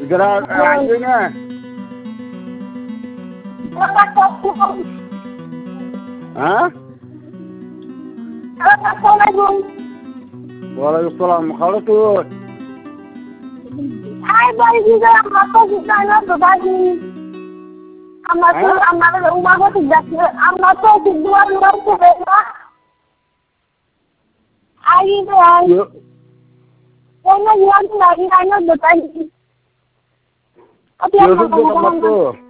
Segera anjingnya. Hah? Assalamualaikum. Waalaikumsalam. Kalau tuh. Hai balik juga apa kita nak berbagi. Amat tu rumah ko tidak amat tu kedua luar tu bela. Hari tu hari. Kena yang lagi kena berbagi. Apa yang Yusuf tu kamu tu.